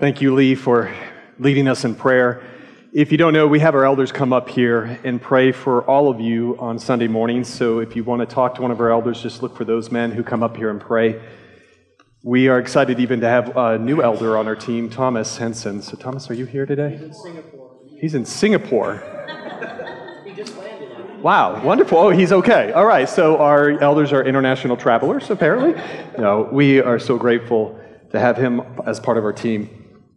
Thank you, Lee, for leading us in prayer. If you don't know, we have our elders come up here and pray for all of you on Sunday mornings. So if you want to talk to one of our elders, just look for those men who come up here and pray. We are excited even to have a new elder on our team, Thomas Henson. So Thomas, are you here today? He's in Singapore. He's in Singapore. He just landed. Wow, wonderful. Oh, he's okay. All right, so our elders are international travelers, apparently. No, we are so grateful to have him as part of our team.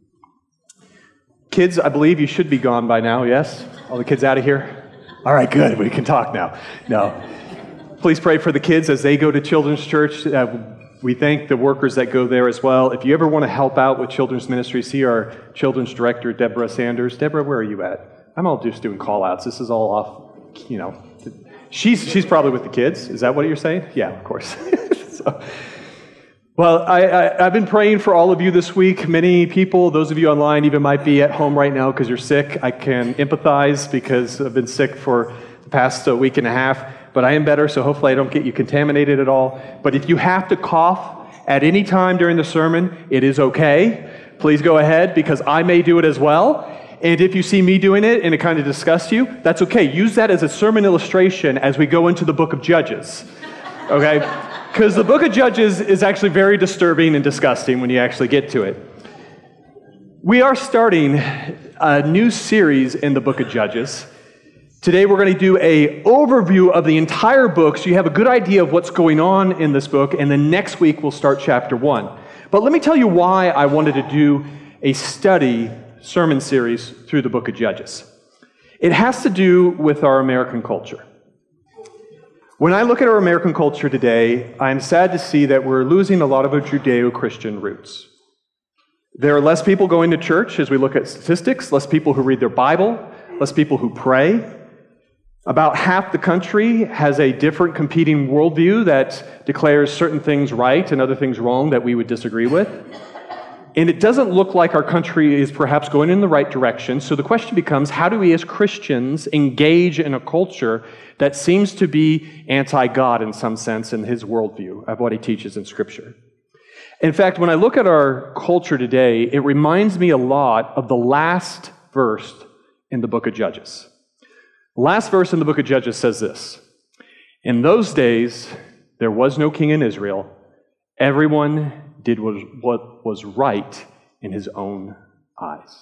Kids, I believe you should be gone by now, yes? All the kids out of here? All right, good. We can talk now. No. Please pray for the kids as they go to Children's Church. We thank the workers that go there as well. If you ever want to help out with children's ministry, see our children's director, Deborah Sanders. Deborah, where are you at? I'm all just doing call-outs. This is all off, you know. She's probably with the kids. Is that what you're saying? Yeah, of course. Well, I've been praying for all of you this week. Many people, those of you online, even might be at home right now because you're sick. I can empathize because I've been sick for the past week and a half, but I am better, so hopefully I don't get you contaminated at all. But if you have to cough at any time during the sermon, it is okay. Please go ahead because I may do it as well. And if you see me doing it and it kind of disgusts you, that's okay. Use that as a sermon illustration as we go into the book of Judges. Okay? Because the book of Judges is actually very disturbing and disgusting when you actually get to it. We are starting a new series in the book of Judges. Today we're going to do an overview of the entire book so you have a good idea of what's going on in this book, and then next week we'll start chapter 1. But let me tell you why I wanted to do a sermon series through the book of Judges. It has to do with our American culture. When I look at our American culture today, I'm sad to see that we're losing a lot of our Judeo-Christian roots. There are less people going to church as we look at statistics, less people who read their Bible, less people who pray. About half the country has a different competing worldview that declares certain things right and other things wrong that we would disagree with. And it doesn't look like our country is perhaps going in the right direction. So the question becomes, how do we as Christians engage in a culture that seems to be anti-God in some sense in his worldview of what he teaches in Scripture? In fact, when I look at our culture today, it reminds me a lot of the last verse in the book of Judges. The last verse in the book of Judges says this: "In those days, there was no king in Israel. Everyone did what was right in his own eyes."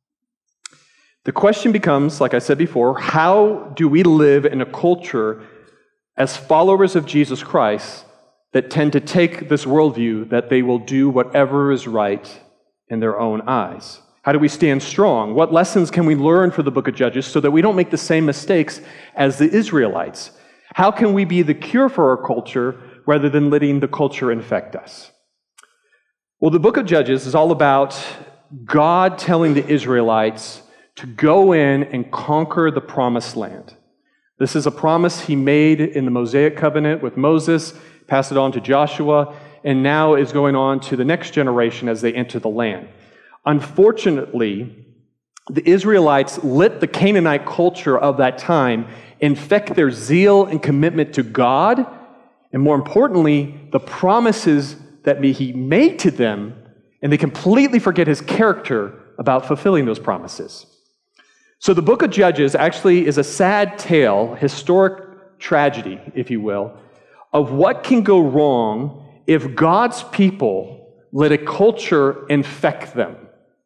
The question becomes, like I said before, how do we live in a culture as followers of Jesus Christ that tend to take this worldview that they will do whatever is right in their own eyes? How do we stand strong? What lessons can we learn from the book of Judges so that we don't make the same mistakes as the Israelites? How can we be the cure for our culture rather than letting the culture infect us? Well, the book of Judges is all about God telling the Israelites to go in and conquer the promised land. This is a promise he made in the Mosaic covenant with Moses, passed it on to Joshua, and now is going on to the next generation as they enter the land. Unfortunately, the Israelites let the Canaanite culture of that time infect their zeal and commitment to God, and more importantly, the promises that he made to them, and they completely forget his character about fulfilling those promises. So the book of Judges actually is a sad tale, historic tragedy, if you will, of what can go wrong if God's people let a culture infect them.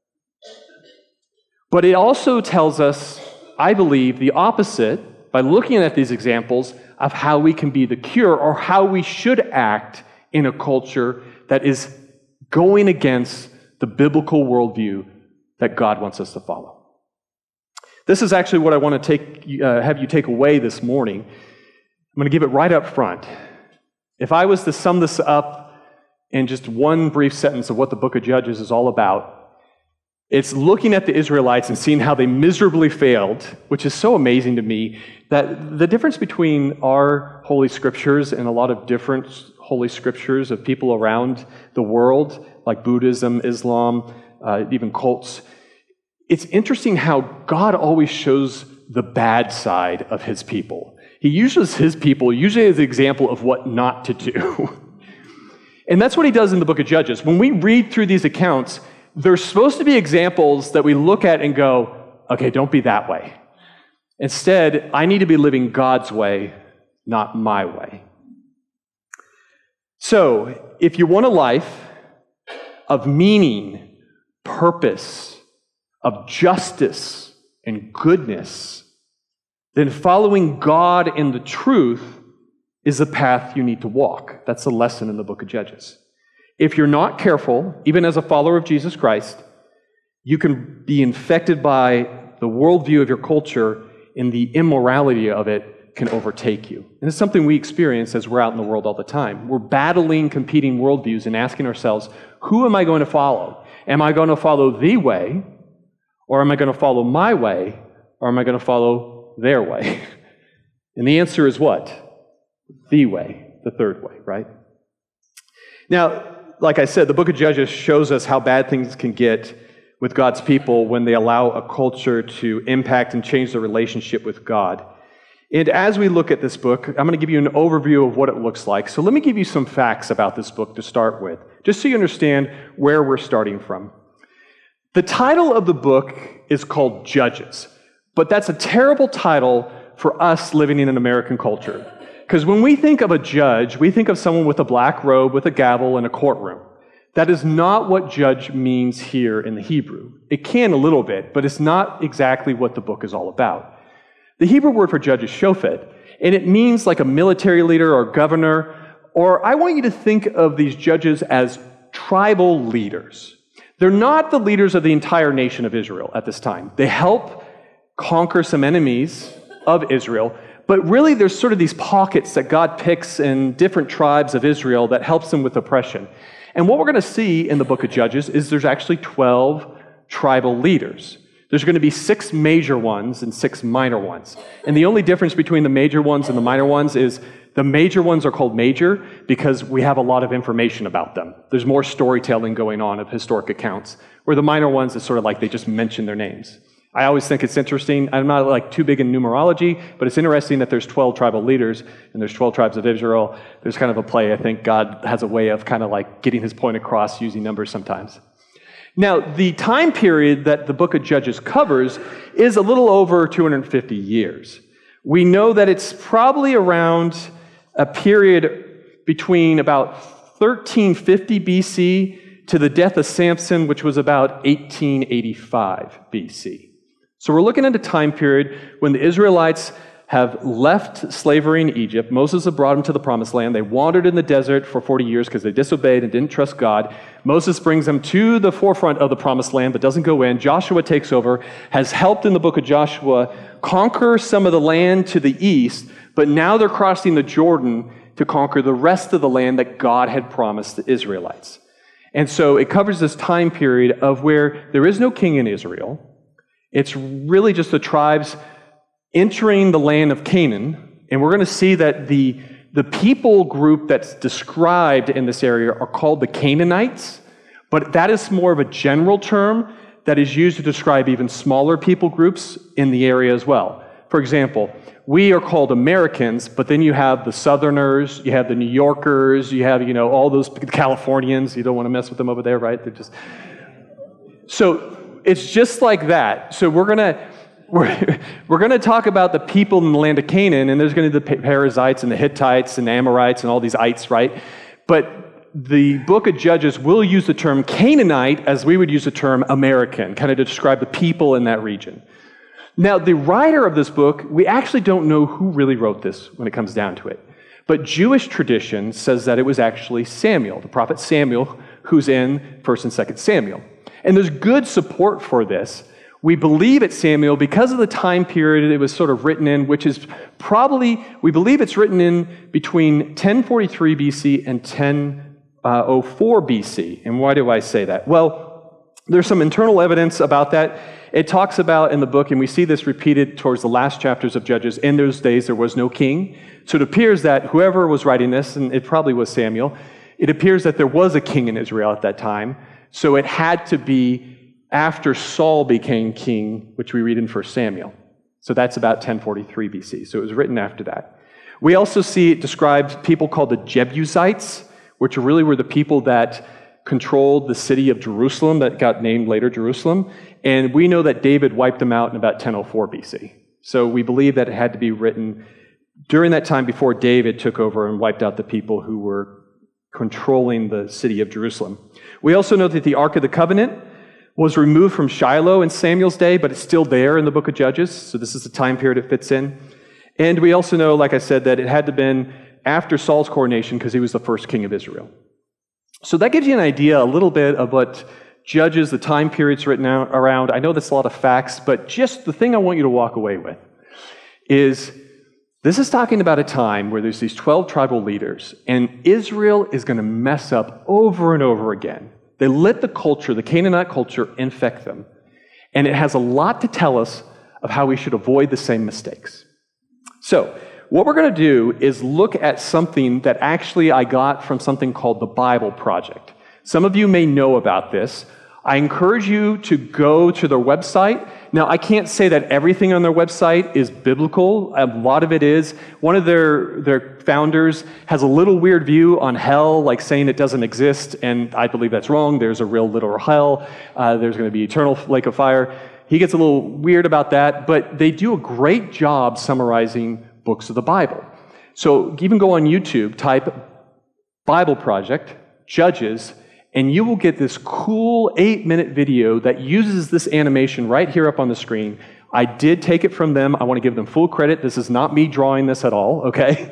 But it also tells us, I believe, the opposite by looking at these examples of how we can be the cure or how we should act in a culture that is going against the biblical worldview that God wants us to follow. This is actually what I want to have you take away this morning. I'm going to give it right up front. If I was to sum this up in just one brief sentence of what the book of Judges is all about, it's looking at the Israelites and seeing how they miserably failed, which is so amazing to me, that the difference between our Holy Scriptures and a lot of different Holy Scriptures of people around the world, like Buddhism, Islam, even cults, it's interesting how God always shows the bad side of his people. He uses his people usually as an example of what not to do. And that's what he does in the book of Judges. When we read through these accounts, There's supposed to be examples that we look at and go, okay, don't be that way. Instead, I need to be living God's way, not my way. So, if you want a life of meaning, purpose, of justice, and goodness, then following God in the truth is the path you need to walk. That's the lesson in the book of Judges. If you're not careful, even as a follower of Jesus Christ, you can be infected by the worldview of your culture, and the immorality of it can overtake you. And it's something we experience as we're out in the world all the time. We're battling competing worldviews and asking ourselves, who am I going to follow? Am I going to follow the way? Or am I going to follow my way? Or am I going to follow their way? And the answer is what? The way, the third way, right? Now, like I said, the book of Judges shows us how bad things can get with God's people when they allow a culture to impact and change their relationship with God. And as we look at this book, I'm going to give you an overview of what it looks like. So let me give you some facts about this book to start with, just so you understand where we're starting from. The title of the book is called Judges, but that's a terrible title for us living in an American culture. Because when we think of a judge, we think of someone with a black robe, with a gavel, in a courtroom. That is not what judge means here in the Hebrew. It can a little bit, but it's not exactly what the book is all about. The Hebrew word for judge is shofet, and it means like a military leader or governor, or I want you to think of these judges as tribal leaders. They're not the leaders of the entire nation of Israel at this time. They help conquer some enemies of Israel, but really there's sort of these pockets that God picks in different tribes of Israel that helps them with oppression. And what we're going to see in the book of Judges is there's actually 12 tribal leaders. There's going to be 6 major ones and 6 minor ones. And the only difference between the major ones and the minor ones is the major ones are called major because we have a lot of information about them. There's more storytelling going on of historic accounts, where the minor ones is sort of like they just mention their names. I always think it's interesting. I'm not like too big in numerology, but it's interesting that there's 12 tribal leaders and there's 12 tribes of Israel. There's kind of a play. I think God has a way of kind of like getting his point across using numbers sometimes. Now, the time period that the book of Judges covers is a little over 250 years. We know that it's probably around a period between about 1350 BC to the death of Samson, which was about 1885 BC. So we're looking at a time period when the Israelites have left slavery in Egypt. Moses had brought them to the promised land. They wandered in the desert for 40 years because they disobeyed and didn't trust God. Moses brings them to the forefront of the promised land but doesn't go in. Joshua takes over, has helped in the book of Joshua conquer some of the land to the east, but now they're crossing the Jordan to conquer the rest of the land that God had promised the Israelites. And so it covers this time period of where there is no king in Israel. It's really just the tribes entering the land of Canaan, and we're going to see that the people group that's described in this area are called the Canaanites, but that is more of a general term that is used to describe even smaller people groups in the area as well. For example, we are called Americans, but then you have the Southerners, you have the New Yorkers, you have, all those Californians. You don't want to mess with them over there, right? So it's just like that. So we're going to talk about the people in the land of Canaan, and there's going to be the Perizzites and the Hittites and the Amorites and all these ites, right? But the book of Judges will use the term Canaanite as we would use the term American, kind of to describe the people in that region. Now, the writer of this book, we actually don't know who really wrote this when it comes down to it. But Jewish tradition says that it was actually Samuel, the prophet Samuel, who's in 1st and 2nd Samuel. And there's good support for this. We believe it's Samuel because of the time period it was sort of written in, which is probably, we believe it's written in between 1043 BC and 1004 BC. And why do I say that? Well, there's some internal evidence about that. It talks about in the book, and we see this repeated towards the last chapters of Judges, in those days there was no king. So it appears that whoever was writing this, and it probably was Samuel, it appears that there was a king in Israel at that time. So it had to be after Saul became king, which we read in 1 Samuel. So that's about 1043 BC. So it was written after that. We also see it describes people called the Jebusites, which really were the people that controlled the city of Jerusalem that got named later Jerusalem. And we know that David wiped them out in about 1004 BC. So we believe that it had to be written during that time before David took over and wiped out the people who were controlling the city of Jerusalem. We also know that the Ark of the Covenant was removed from Shiloh in Samuel's day, but it's still there in the book of Judges. So this is the time period it fits in. And we also know, like I said, that it had to have been after Saul's coronation because he was the first king of Israel. So that gives you an idea a little bit of what Judges, the time periods written out around. I know that's a lot of facts, but just the thing I want you to walk away with is this is talking about a time where there's these 12 tribal leaders, and Israel is going to mess up over and over again. They let the culture, the Canaanite culture, infect them. And it has a lot to tell us of how we should avoid the same mistakes. So, what we're going to do is look at something that actually I got from something called the Bible Project. Some of you may know about this. I encourage you to go to their website. Now, I can't say that everything on their website is biblical. A lot of it is. One of their founders has a little weird view on hell, like saying it doesn't exist, and I believe that's wrong. There's a real literal hell. There's going to be eternal lake of fire. He gets a little weird about that, but they do a great job summarizing books of the Bible. So even go on YouTube, type Bible Project, Judges, and you will get this cool 8-minute video that uses this animation right here up on the screen. I did take it from them. I want to give them full credit. This is not me drawing this at all, okay?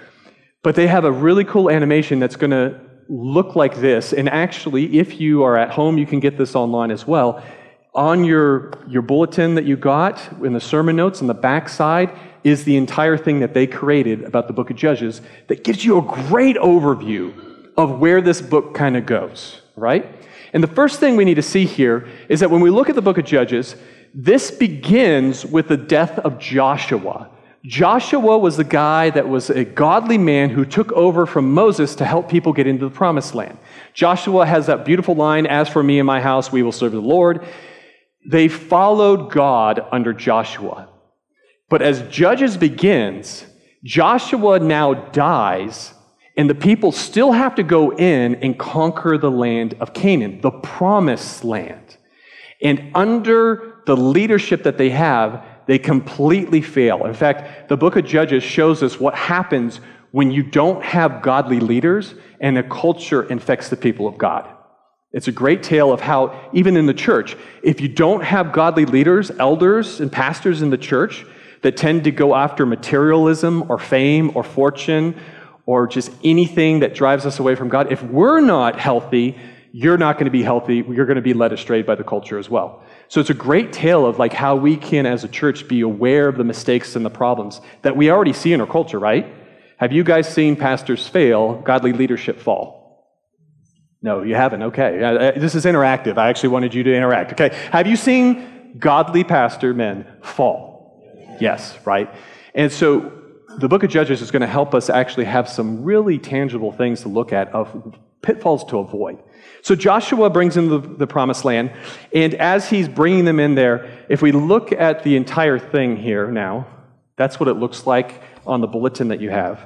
But they have a really cool animation that's going to look like this. And actually, if you are at home, you can get this online as well. On your bulletin that you got in the sermon notes on the back side is the entire thing that they created about the book of Judges that gives you a great overview of where this book kind of goes, right? And the first thing we need to see here is that when we look at the book of Judges, this begins with the death of Joshua. Joshua was the guy that was a godly man who took over from Moses to help people get into the promised land. Joshua has that beautiful line, "As for me and my house, we will serve the Lord." They followed God under Joshua. But as Judges begins, Joshua now dies, and the people still have to go in and conquer the land of Canaan, the promised land. And under the leadership that they have, they completely fail. In fact, the book of Judges shows us what happens when you don't have godly leaders and a culture infects the people of God. It's a great tale of how, even in the church, if you don't have godly leaders, elders, and pastors in the church that tend to go after materialism or fame or fortune or just anything that drives us away from God, if we're not healthy, you're not going to be healthy. You're going to be led astray by the culture as well. So it's a great tale of like how we can, as a church, be aware of the mistakes and the problems that we already see in our culture, right? Have you guys seen pastors fail, godly leadership fall? No, you haven't. Okay. This is interactive. I actually wanted you to interact. Okay. Have you seen godly pastor men fall? Yes, right? And so the book of Judges is going to help us actually have some really tangible things to look at of pitfalls to avoid. So Joshua brings in the promised land, and as he's bringing them in there, if we look at the entire thing here now, that's what it looks like on the bulletin that you have.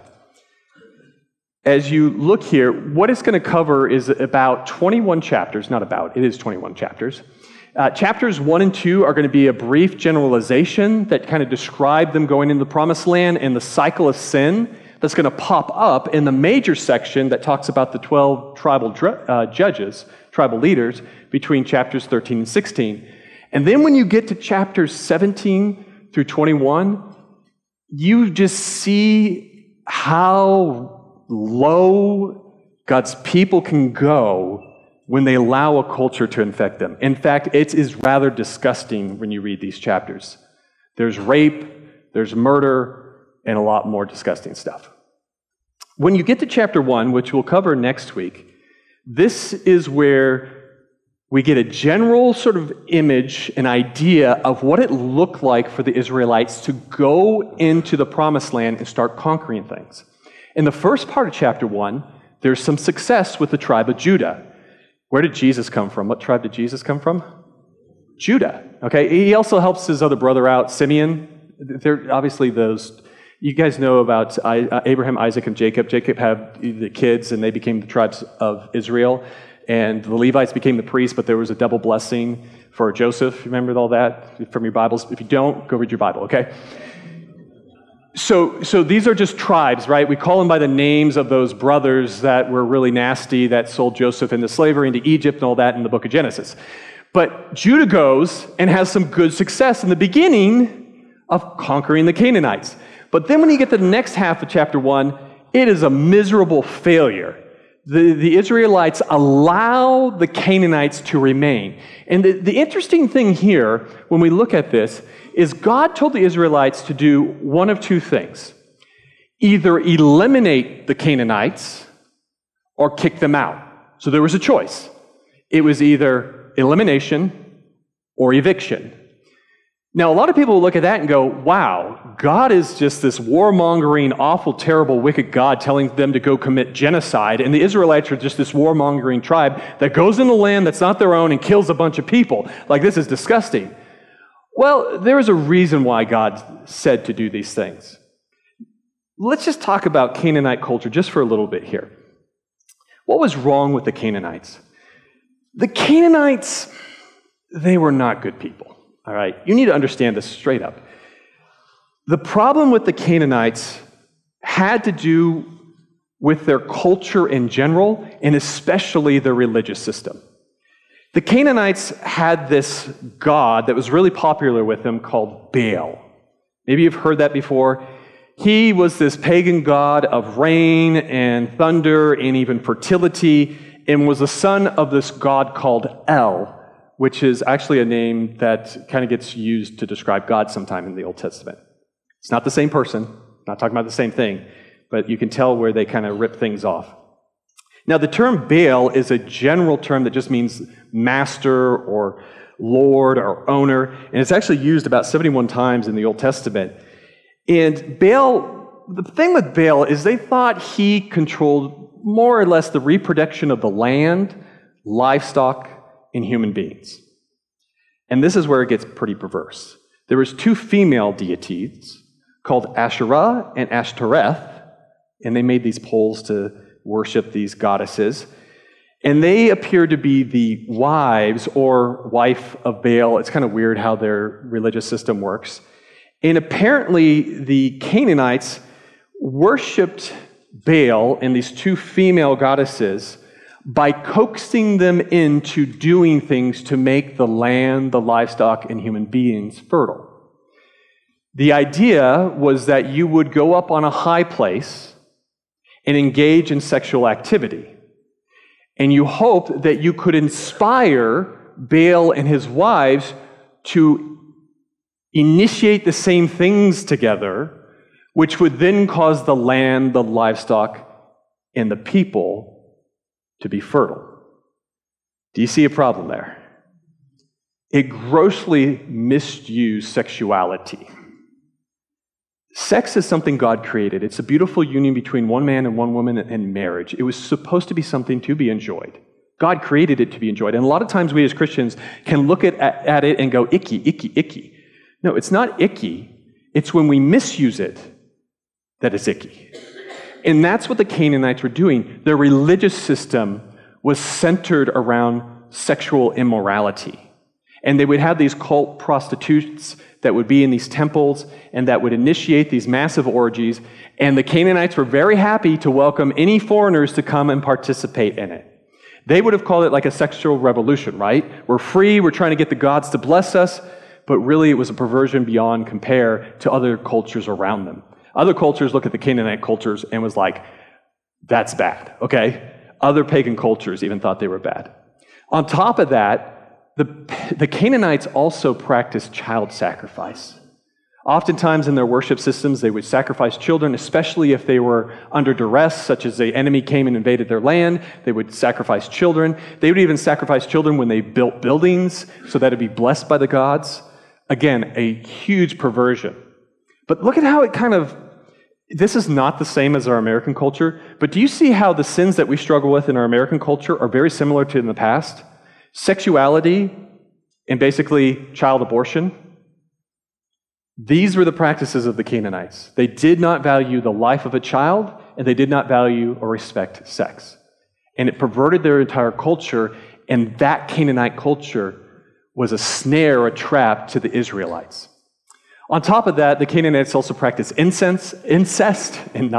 As you look here, what it's going to cover is about 21 chapters, not about, it is 21 chapters. Chapters 1 and 2 are going to be a brief generalization that kind of describe them going into the promised land and the cycle of sin that's going to pop up in the major section that talks about the 12 tribal judges, tribal leaders, between chapters 13 and 16. And then when you get to chapters 17 through 21, you just see how low God's people can go when they allow a culture to infect them. In fact, it is rather disgusting when you read these chapters. There's rape, there's murder, and a lot more disgusting stuff. When you get to chapter 1, which we'll cover next week, this is where we get a general sort of image, an idea of what it looked like for the Israelites to go into the promised land and start conquering things. In the first part of chapter 1, there's some success with the tribe of Judah. Where did Jesus come from? What tribe did Jesus come from? Judah. Okay, he also helps his other brother out, Simeon. They're obviously those. You guys know about Abraham, Isaac, and Jacob. Jacob had the kids, and they became the tribes of Israel. and the Levites became the priests, but there was a double blessing for Joseph. Remember all that from your Bibles? If you don't, go read your Bible, okay? So these are just tribes, right? We call them by the names of those brothers that were really nasty, that sold Joseph into slavery, into Egypt, and all that in the book of Genesis. But Judah goes and has some good success in the beginning of conquering the Canaanites. But then when you get to the next half of chapter 1, it is a miserable failure. The Israelites allow the Canaanites to remain. And the interesting thing here, when we look at this, is God told the Israelites to do one of two things. Either eliminate the Canaanites or kick them out. So there was a choice. It was either elimination or eviction. Now, a lot of people will look at that and go, wow, God is just this warmongering, awful, terrible, wicked God telling them to go commit genocide, and the Israelites are just this warmongering tribe that goes in the land that's not their own and kills a bunch of people. Like, this is disgusting. Well, there is a reason why God said to do these things. Let's just talk about Canaanite culture just for a little bit here. What was wrong with the Canaanites? The Canaanites, they were not good people. All right, you need to understand this straight up. The problem with the Canaanites had to do with their culture in general, and especially their religious system. The Canaanites had this god that was really popular with them called Baal. Maybe you've heard that before. He was this pagan god of rain and thunder and even fertility, and was the son of this god called El, which is actually a name that kind of gets used to describe God sometime in the Old Testament. It's not the same person, not talking about the same thing, but you can tell where they kind of rip things off. Now, the term Baal is a general term that just means master or lord or owner, and it's actually used about 71 times in the Old Testament. And Baal, the thing with Baal is they thought he controlled more or less the reproduction of the land, livestock, and human beings. And this is where it gets pretty perverse. There was two female deities called Asherah and Ashtoreth, and they made these poles to worship these goddesses. And they appeared to be the wives or wife of Baal. It's kind of weird how their religious system works. And apparently the Canaanites worshipped Baal and these two female goddesses by coaxing them into doing things to make the land, the livestock, and human beings fertile. The idea was that you would go up on a high place and engage in sexual activity. And you hoped that you could inspire Baal and his wives to initiate the same things together, which would then cause the land, the livestock, and the people to be fertile. Do you see a problem there? It grossly misused sexuality. Sex is something God created. It's a beautiful union between one man and one woman in marriage. It was supposed to be something to be enjoyed. God created it to be enjoyed. And a lot of times we as Christians can look at it and go, icky, icky, icky. No, it's not icky. It's when we misuse it that it's icky. And that's what the Canaanites were doing. Their religious system was centered around sexual immorality. And they would have these cult prostitutes that would be in these temples and that would initiate these massive orgies. And the Canaanites were very happy to welcome any foreigners to come and participate in it. They would have called it like a sexual revolution, right? We're free, we're trying to get the gods to bless us, but really it was a perversion beyond compare to other cultures around them. Other cultures look at the Canaanite cultures and was like, that's bad, okay? Other pagan cultures even thought they were bad. On top of that, the Canaanites also practiced child sacrifice. Oftentimes in their worship systems, they would sacrifice children, especially if they were under duress, such as the enemy came and invaded their land. They would sacrifice children. They would even sacrifice children when they built buildings so that it'd be blessed by the gods. Again, a huge perversion. But look at how it kind of, this is not the same as our American culture, but do you see how the sins that we struggle with in our American culture are very similar to in the past? Sexuality and basically child abortion. These were the practices of the Canaanites. They did not value the life of a child, and they did not value or respect sex. and it perverted their entire culture, and that Canaanite culture was a snare, a trap to the Israelites. On top of that, the Canaanites also practiced incest, meaning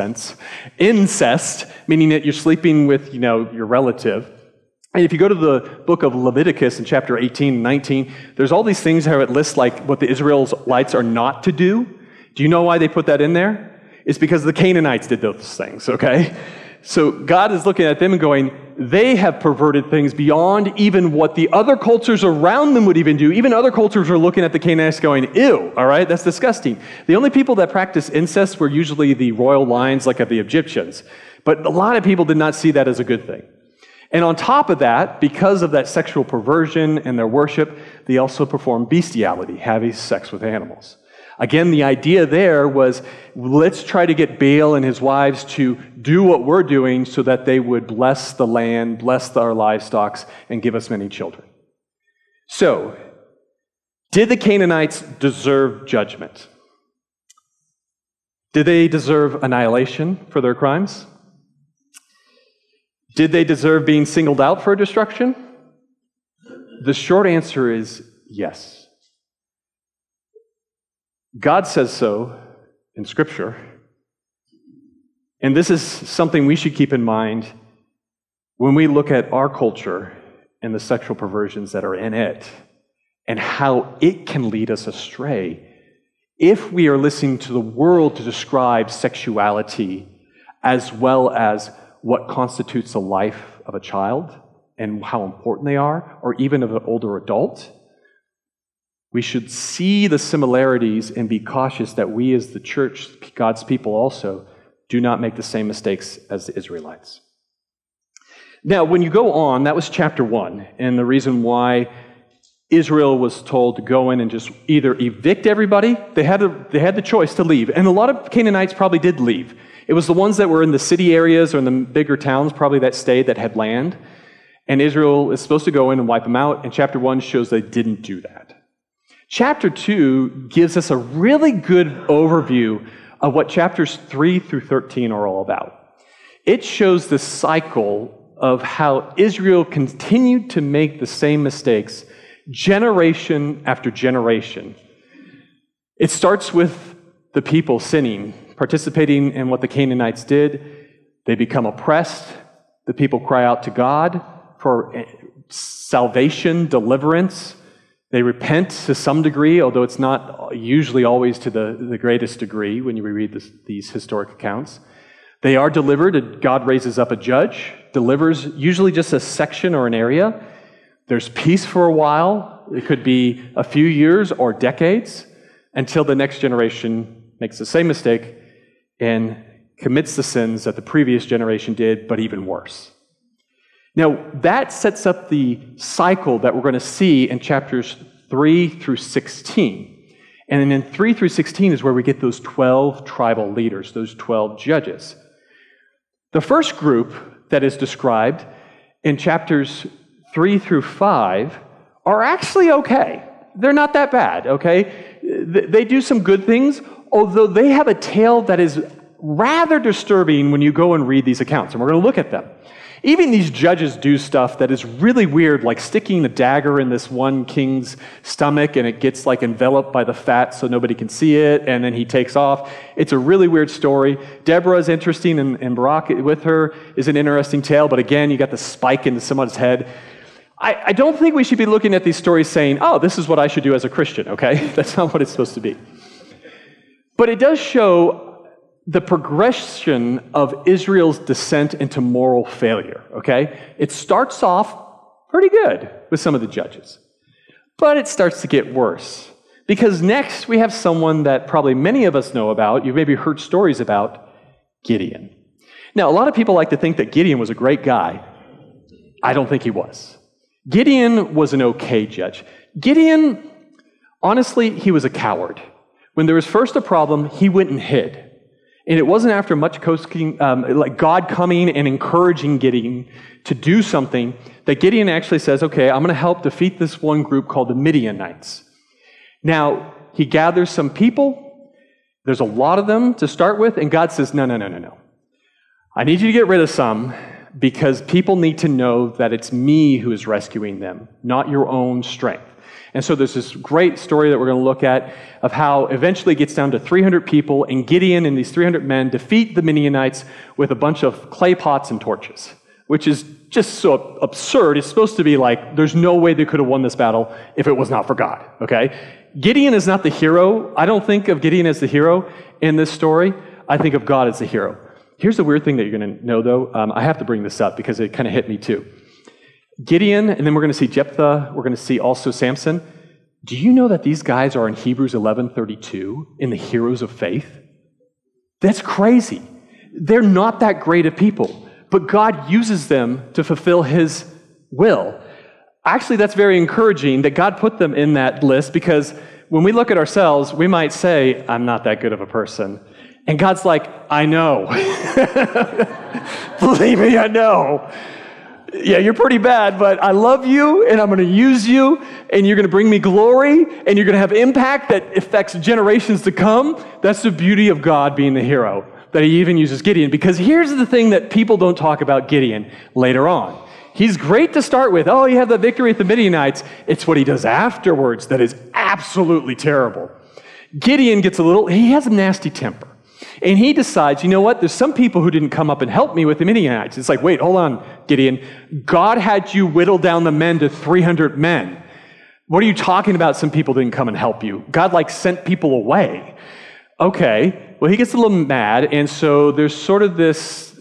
that you're sleeping with, your relative. And if you go to the book of Leviticus in chapter 18 and 19, there's all these things how it lists like what the Israelites are not to do. Do you know why they put that in there? It's because the Canaanites did those things, okay? So God is looking at them and going, they have perverted things beyond even what the other cultures around them would even do. Even other cultures are looking at the Canaanites going, ew, all right, that's disgusting. The only people that practiced incest were usually the royal lines like of the Egyptians. But a lot of people did not see that as a good thing. And on top of that, because of that sexual perversion and their worship, they also performed bestiality, having sex with animals. Again, the idea there was, let's try to get Baal and his wives to do what we're doing so that they would bless the land, bless our livestock, and give us many children. So, did the Canaanites deserve judgment? Did they deserve annihilation for their crimes? Did they deserve being singled out for destruction? The short answer is yes. God says so in Scripture, and this is something we should keep in mind when we look at our culture and the sexual perversions that are in it, and how it can lead us astray if we are listening to the world to describe sexuality as well as what constitutes the life of a child and how important they are, or even of an older adult. We should see the similarities and be cautious that we as the church, God's people also, do not make the same mistakes as the Israelites. Now, when you go on, that was chapter 1, and the reason why Israel was told to go in and just either evict everybody, they had the choice to leave, and a lot of Canaanites probably did leave. It was the ones that were in the city areas or in the bigger towns probably that stayed that had land, and Israel is supposed to go in and wipe them out, and chapter 1 shows they didn't do that. Chapter 2 gives us a really good overview of what chapters 3 through 13 are all about. It shows the cycle of how Israel continued to make the same mistakes generation after generation. It starts with the people sinning, participating in what the Canaanites did. They become oppressed. The people cry out to God for salvation, deliverance. They repent to some degree, although it's not usually always to the greatest degree when you read these historic accounts. They are delivered, and God raises up a judge, delivers usually just a section or an area. There's peace for a while. It could be a few years or decades until the next generation makes the same mistake and commits the sins that the previous generation did, but even worse. Now, that sets up the cycle that we're going to see in chapters 3 through 16. And then in 3 through 16 is where we get those 12 tribal leaders, those 12 judges. The first group that is described in chapters 3 through 5 are actually okay. They're not that bad, okay? They do some good things, although they have a tale that is rather disturbing when you go and read these accounts, and we're going to look at them. Even these judges do stuff that is really weird, like sticking a dagger in this one king's stomach and it gets like enveloped by the fat so nobody can see it, and then he takes off. It's a really weird story. Deborah is interesting, and Barak with her is an interesting tale, but again, you got the spike into someone's head. I don't think we should be looking at these stories saying, oh, this is what I should do as a Christian, okay? That's not what it's supposed to be. But it does show the progression of Israel's descent into moral failure, okay? It starts off pretty good with some of the judges, but it starts to get worse because next we have someone that probably many of us know about, you've maybe heard stories about, Gideon. Now, a lot of people like to think that Gideon was a great guy. I don't think he was. Gideon was an okay judge. Gideon, honestly, he was a coward. When there was first a problem, he went and hid. And it wasn't after much coasting, like God coming and encouraging Gideon to do something, that Gideon actually says, okay, I'm going to help defeat this one group called the Midianites. Now, he gathers some people. There's a lot of them to start with, and God says, no. I need you to get rid of some. because people need to know that it's me who is rescuing them, not your own strength. And so there's this great story that we're going to look at of how eventually it gets down to 300 people, and Gideon and these 300 men defeat the Midianites with a bunch of clay pots and torches, which is just so absurd. It's supposed to be like, there's no way they could have won this battle if it was not for God, okay? Gideon is not the hero. I don't think of Gideon as the hero in this story. I think of God as the hero. Here's the weird thing that you're going to know, though. I have to bring this up because it kind of hit me, too. Gideon, and then we're going to see Jephthah. We're going to see also Samson. Do you know that these guys are in Hebrews 11:32 in the heroes of faith? That's crazy. They're not that great of people, but God uses them to fulfill his will. Actually, that's very encouraging that God put them in that list, because when we look at ourselves, we might say, I'm not that good of a person. And God's like, I know. Believe me, I know. Yeah, you're pretty bad, but I love you, and I'm going to use you, and you're going to bring me glory, and you're going to have impact that affects generations to come. That's the beauty of God being the hero, that he even uses Gideon. Because here's the thing that people don't talk about Gideon later on. He's great to start with. Oh, you have the victory with the Midianites. It's what he does afterwards that is absolutely terrible. Gideon he has a nasty temper. And he decides, you know what? There's some people who didn't come up and help me with the Midianites. It's like, wait, hold on, Gideon. God had you whittle down the men to 300 men. What are you talking about? Some people didn't come and help you. God sent people away. Okay, well, he gets a little mad. And so there's sort of this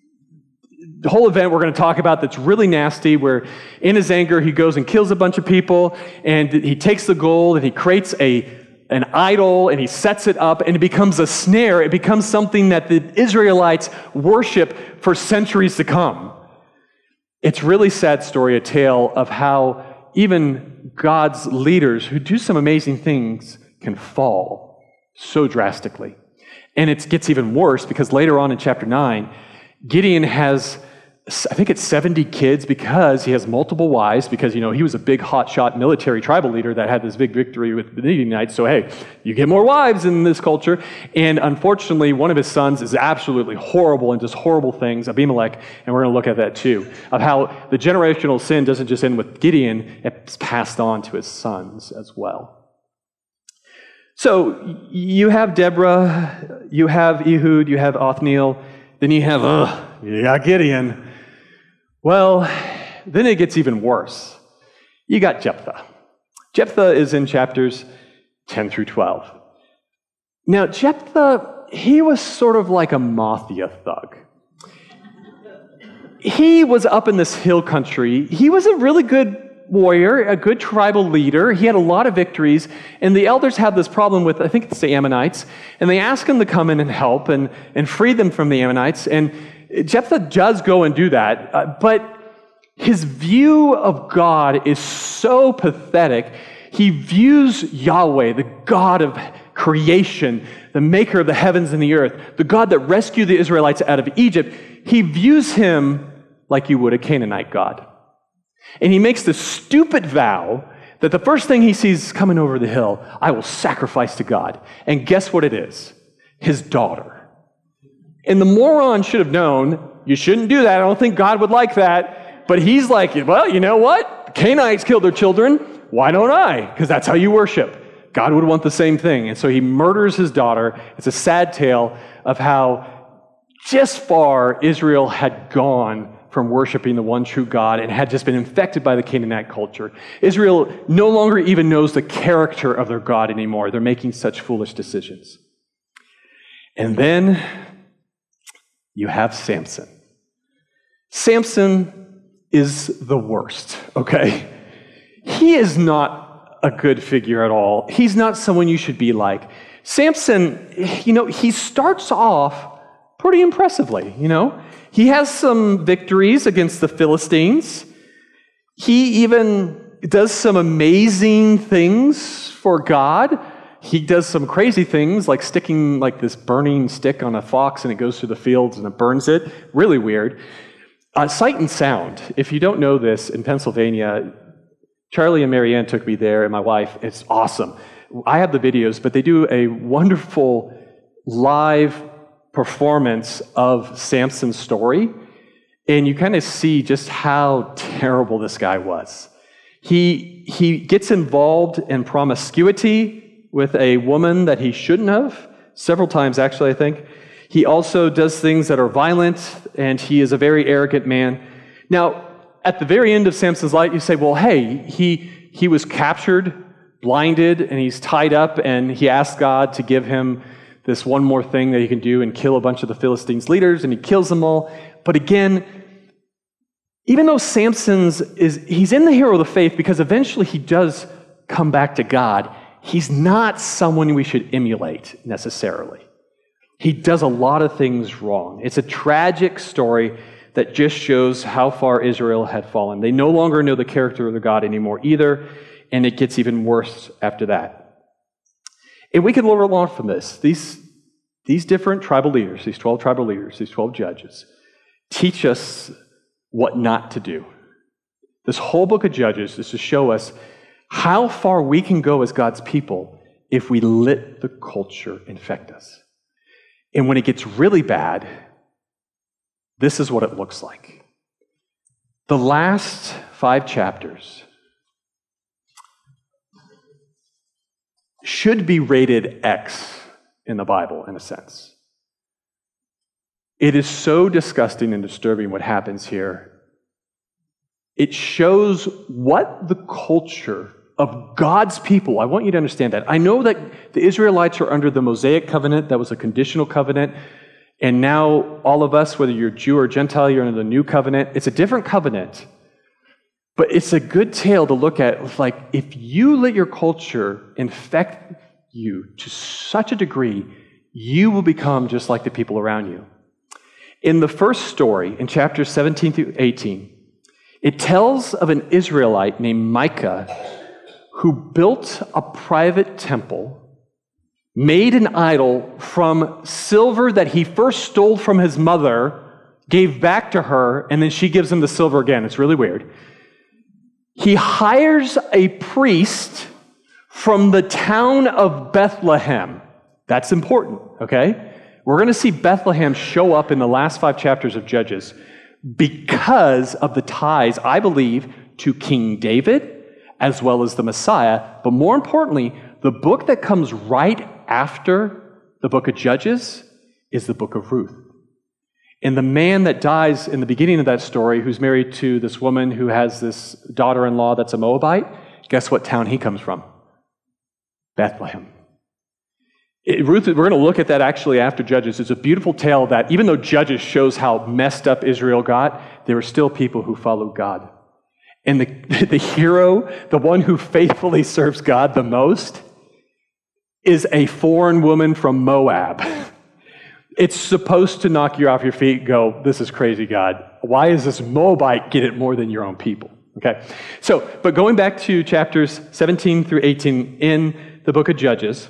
whole event we're going to talk about that's really nasty, where in his anger, he goes and kills a bunch of people, and he takes the gold and he creates an idol, and he sets it up, and it becomes a snare. It becomes something that the Israelites worship for centuries to come. It's a really sad story, a tale of how even God's leaders who do some amazing things can fall so drastically. And it gets even worse because later on in chapter 9, Gideon has, I think it's 70 kids, because he has multiple wives, because, he was a big hotshot military tribal leader that had this big victory with the Midianites. So, hey, you get more wives in this culture. And unfortunately, one of his sons is absolutely horrible and does horrible things, Abimelech, and we're going to look at that too, of how the generational sin doesn't just end with Gideon, it's passed on to his sons as well. So, you have Deborah, you have Ehud, you have Othniel, then you got Gideon. Well, then it gets even worse. You got Jephthah. Jephthah is in chapters 10 through 12. Now, Jephthah, he was sort of like a mafia thug. He was up in this hill country. He was a really good warrior, a good tribal leader. He had a lot of victories, and the elders had this problem with, I think it's the Ammonites, and they asked him to come in and help and free them from the Ammonites, and Jephthah does go and do that, but his view of God is so pathetic. He views Yahweh, the God of creation, the maker of the heavens and the earth, the God that rescued the Israelites out of Egypt. He views him like you would a Canaanite god. And he makes this stupid vow that the first thing he sees coming over the hill, I will sacrifice to God. And guess what it is? His daughter. And the moron should have known, you shouldn't do that. I don't think God would like that. But he's like, well, you know what? Canaanites killed their children. Why don't I? Because that's how you worship. God would want the same thing. And so he murders his daughter. It's a sad tale of how just far Israel had gone from worshiping the one true God and had just been infected by the Canaanite culture. Israel no longer even knows the character of their God anymore. They're making such foolish decisions. And then you have Samson. Samson is the worst, okay? He is not a good figure at all. He's not someone you should be like. Samson, he starts off pretty impressively, He has some victories against the Philistines. He even does some amazing things for God. He does some crazy things like sticking this burning stick on a fox and it goes through the fields and it burns it. Really weird. Sight and Sound. If you don't know this, in Pennsylvania, Charlie and Marianne took me there and my wife. It's awesome. I have the videos, but they do a wonderful live performance of Samson's story. And you kind of see just how terrible this guy was. He gets involved in promiscuity with a woman that he shouldn't have, several times actually, I think. He also does things that are violent, and he is a very arrogant man. Now, at the very end of Samson's life, you say, well, hey, he was captured, blinded, and he's tied up, and he asked God to give him this one more thing that he can do and kill a bunch of the Philistines' leaders, and he kills them all. But again, even though he's in the hero of the faith because eventually he does come back to God, he's not someone we should emulate necessarily. He does a lot of things wrong. It's a tragic story that just shows how far Israel had fallen. They no longer know the character of their God anymore either, and it gets even worse after that. And we can learn a lot from this. These different tribal leaders, these 12 tribal leaders, these 12 judges, teach us what not to do. This whole book of Judges is to show us how far we can go as God's people if we let the culture infect us. And when it gets really bad, this is what it looks like. The last 5 chapters should be rated X in the Bible, in a sense. It is so disgusting and disturbing what happens here. It shows what the culture of God's people, I want you to understand that. I know that the Israelites are under the Mosaic covenant, that was a conditional covenant, and now all of us, whether you're Jew or Gentile, you're under the new covenant. It's a different covenant, but it's a good tale to look at. Like, if you let your culture infect you to such a degree, you will become just like the people around you. In the first story, in chapters 17 through 18, it tells of an Israelite named Micah who built a private temple, made an idol from silver that he first stole from his mother, gave back to her, and then she gives him the silver again. It's really weird. He hires a priest from the town of Bethlehem. That's important, okay? We're going to see Bethlehem show up in the last 5 chapters of Judges because of the ties, I believe, to King David as well as the Messiah. But more importantly, the book that comes right after the book of Judges is the book of Ruth. And the man that dies in the beginning of that story, who's married to this woman who has this daughter-in-law that's a Moabite, guess what town he comes from? Bethlehem. Ruth, we're going to look at that actually after Judges. It's a beautiful tale that even though Judges shows how messed up Israel got, there were still people who followed God. And the hero, the one who faithfully serves God the most, is a foreign woman from Moab. It's supposed to knock you off your feet and go, this is crazy, God. Why does this Moabite get it more than your own people? Okay, so, but going back to chapters 17 through 18 in the book of Judges,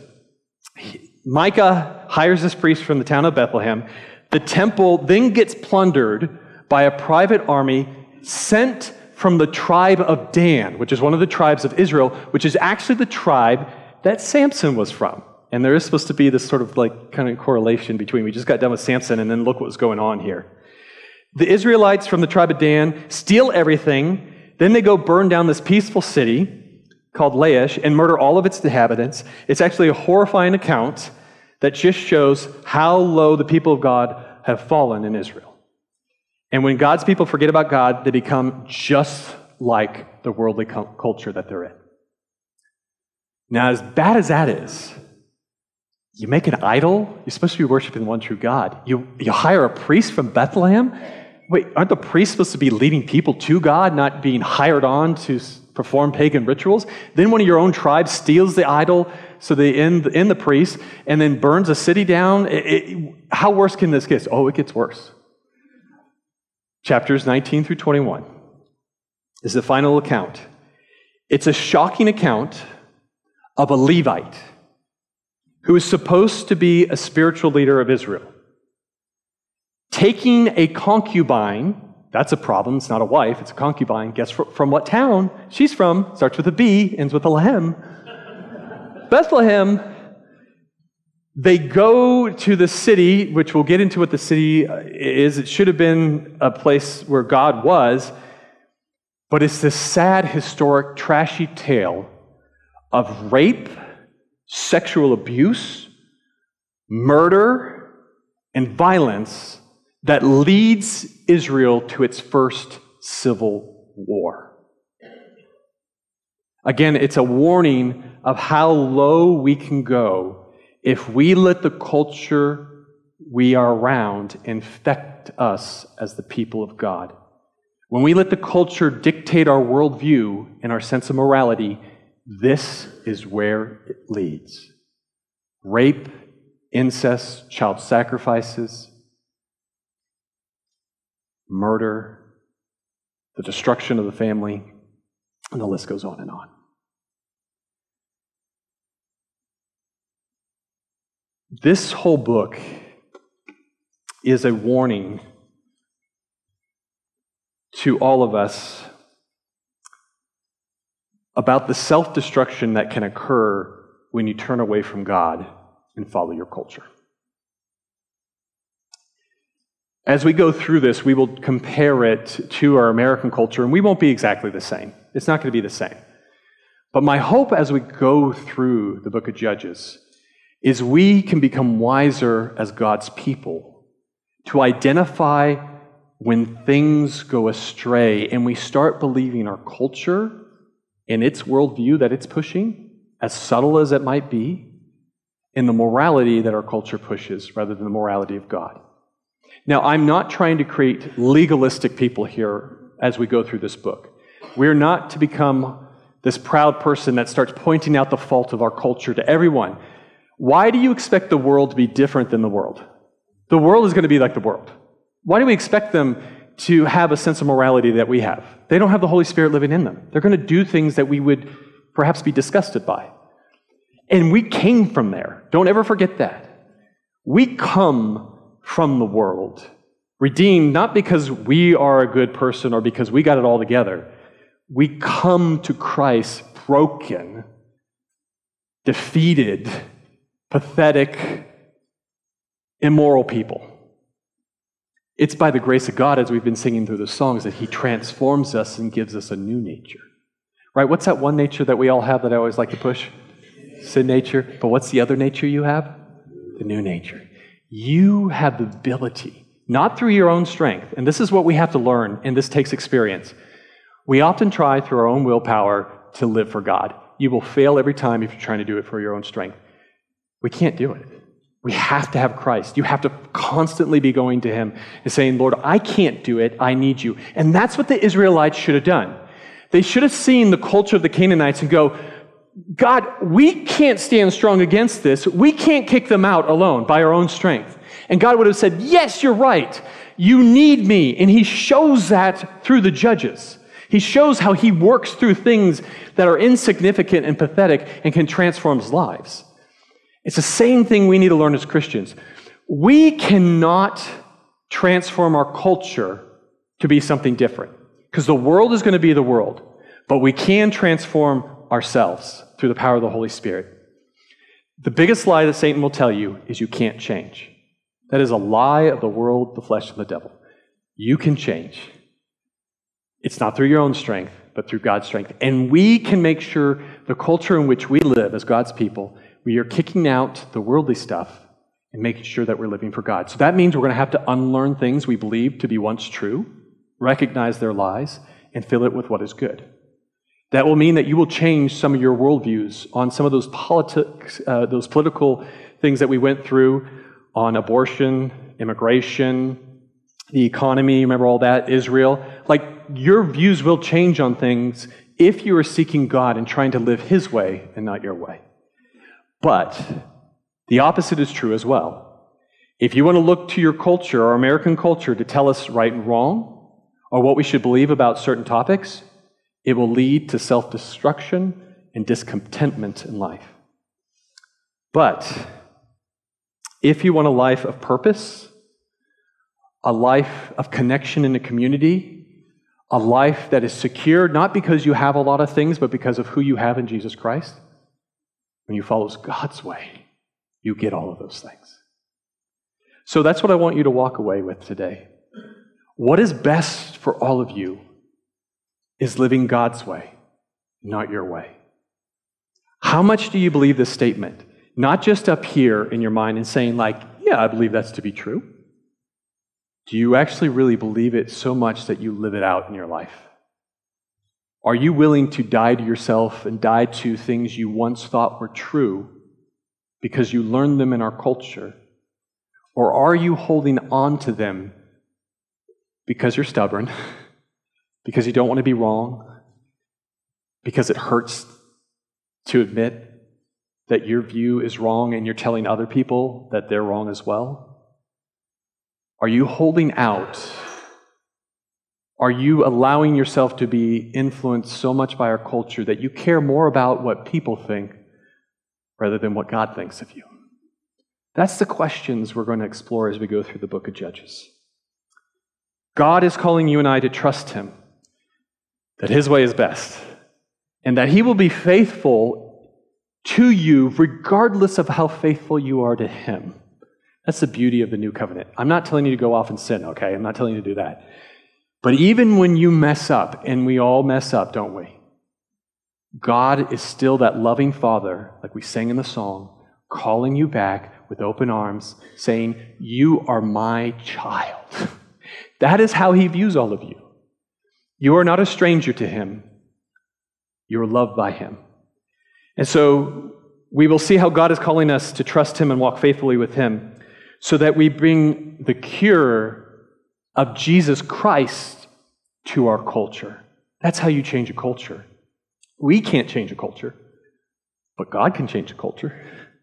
Micah hires this priest from the town of Bethlehem. The temple then gets plundered by a private army sent from the tribe of Dan, which is one of the tribes of Israel, which is actually the tribe that Samson was from. And there is supposed to be this sort of like kind of correlation between, we just got done with Samson and then look what was going on here. The Israelites from the tribe of Dan steal everything. Then they go burn down this peaceful city called Laish and murder all of its inhabitants. It's actually a horrifying account that just shows how low the people of God have fallen in Israel. And when God's people forget about God, they become just like the worldly culture that they're in. Now, as bad as that is, you make an idol, you're supposed to be worshiping the one true God. You hire a priest from Bethlehem? Wait, aren't the priests supposed to be leading people to God, not being hired on to perform pagan rituals? Then one of your own tribes steals the idol, so they end the priest, and then burns a city down. How worse can this get? Oh, it gets worse. Chapters 19 through 21 is the final account. It's a shocking account of a Levite who is supposed to be a spiritual leader of Israel, taking a concubine. That's a problem. It's not a wife. It's a concubine. Guess from what town she's from? Starts with a B, ends with a Lahem. Bethlehem. They go to the city, which we'll get into what the city is. It should have been a place where God was, but it's this sad, historic, trashy tale of rape, sexual abuse, murder, and violence that leads Israel to its first civil war. Again, it's a warning of how low we can go if we let the culture we are around infect us as the people of God. When we let the culture dictate our worldview and our sense of morality, this is where it leads. Rape, incest, child sacrifices, murder, the destruction of the family, and the list goes on and on. This whole book is a warning to all of us about the self-destruction that can occur when you turn away from God and follow your culture. As we go through this, we will compare it to our American culture, and we won't be exactly the same. It's not going to be the same. But my hope as we go through the book of Judges is we can become wiser as God's people to identify when things go astray and we start believing our culture and its worldview that it's pushing, as subtle as it might be, in the morality that our culture pushes rather than the morality of God. Now, I'm not trying to create legalistic people here as we go through this book. We're not to become this proud person that starts pointing out the fault of our culture to everyone. Why do you expect the world to be different than the world? The world is going to be like the world. Why do we expect them to have a sense of morality that we have? They don't have the Holy Spirit living in them. They're going to do things that we would perhaps be disgusted by. And we came from there. Don't ever forget that. We come from the world, redeemed not because we are a good person or because we got it all together. We come to Christ broken, defeated, pathetic, immoral people. It's by the grace of God, as we've been singing through the songs, that He transforms us and gives us a new nature. Right? What's that one nature that we all have that I always like to push? Sin nature. But what's the other nature you have? The new nature. You have the ability, not through your own strength, and this is what we have to learn, and this takes experience. We often try through our own willpower to live for God. You will fail every time if you're trying to do it for your own strength. We can't do it. We have to have Christ. You have to constantly be going to Him and saying, Lord, I can't do it. I need you. And that's what the Israelites should have done. They should have seen the culture of the Canaanites and go, God, we can't stand strong against this. We can't kick them out alone by our own strength. And God would have said, yes, you're right. You need me. And He shows that through the Judges. He shows how He works through things that are insignificant and pathetic and can transform lives. It's the same thing we need to learn as Christians. We cannot transform our culture to be something different because the world is going to be the world, but we can transform ourselves through the power of the Holy Spirit. The biggest lie that Satan will tell you is you can't change. That is a lie of the world, the flesh, and the devil. You can change. It's not through your own strength, but through God's strength. And we can make sure the culture in which we live as God's people, we are kicking out the worldly stuff and making sure that we're living for God. So that means we're going to have to unlearn things we believe to be once true, recognize their lies, and fill it with what is good. That will mean that you will change some of your worldviews on some of those those political things that we went through on abortion, immigration, the economy, remember all that, Israel. Like, your views will change on things if you are seeking God and trying to live His way and not your way. But the opposite is true as well. If you want to look to your culture, our American culture, to tell us right and wrong, or what we should believe about certain topics, it will lead to self-destruction and discontentment in life. But if you want a life of purpose, a life of connection in the community, a life that is secure, not because you have a lot of things, but because of who you have in Jesus Christ, when you follow God's way, you get all of those things. So that's what I want you to walk away with today. What is best for all of you is living God's way, not your way. How much do you believe this statement? Not just up here in your mind and saying like, yeah, I believe that's to be true. Do you actually really believe it so much that you live it out in your life? Are you willing to die to yourself and die to things you once thought were true because you learned them in our culture? Or are you holding on to them because you're stubborn, because you don't want to be wrong, because it hurts to admit that your view is wrong and you're telling other people that they're wrong as well? Are you holding out? Are you allowing yourself to be influenced so much by our culture that you care more about what people think rather than what God thinks of you? That's the questions we're going to explore as we go through the book of Judges. God is calling you and I to trust Him, that His way is best, and that He will be faithful to you regardless of how faithful you are to Him. That's the beauty of the new covenant. I'm not telling you to go off and sin, okay? I'm not telling you to do that. But even when you mess up, and we all mess up, don't we? God is still that loving Father, like we sang in the song, calling you back with open arms, saying, you are my child. That is how He views all of you. You are not a stranger to Him. You are loved by Him. And so we will see how God is calling us to trust Him and walk faithfully with Him so that we bring the cure of Jesus Christ to our culture. That's how you change a culture. We can't change a culture, but God can change a culture.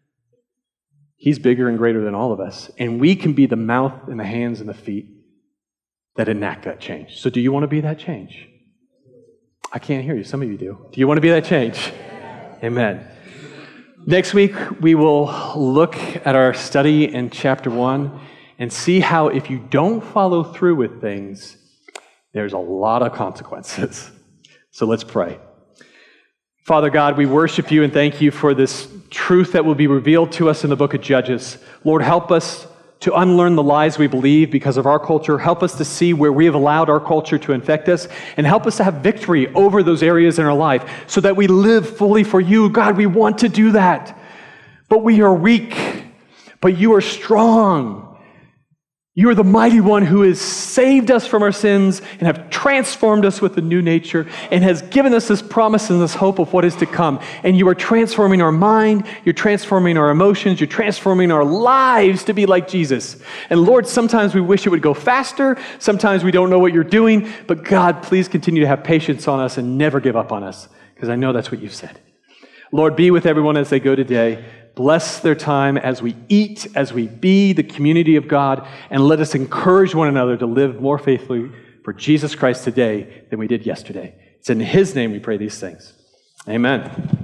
He's bigger and greater than all of us, and we can be the mouth and the hands and the feet that enact that change. So do you want to be that change? I can't hear you. Some of you do. Do you want to be that change? Amen. Next week, we will look at our study in chapter 1 and see how if you don't follow through with things, there's a lot of consequences. So let's pray. Father God, we worship you and thank you for this truth that will be revealed to us in the book of Judges. Lord, help us to unlearn the lies we believe because of our culture. Help us to see where we have allowed our culture to infect us, and help us to have victory over those areas in our life so that we live fully for you. God, we want to do that, but we are weak, but you are strong. You are the mighty one who has saved us from our sins and have transformed us with a new nature and has given us this promise and this hope of what is to come. And you are transforming our mind, you're transforming our emotions, you're transforming our lives to be like Jesus. And Lord, sometimes we wish it would go faster, sometimes we don't know what you're doing, but God, please continue to have patience on us and never give up on us, because I know that's what you've said. Lord, be with everyone as they go today. Bless their time as we eat, as we be the community of God, and let us encourage one another to live more faithfully for Jesus Christ today than we did yesterday. It's in His name we pray these things. Amen.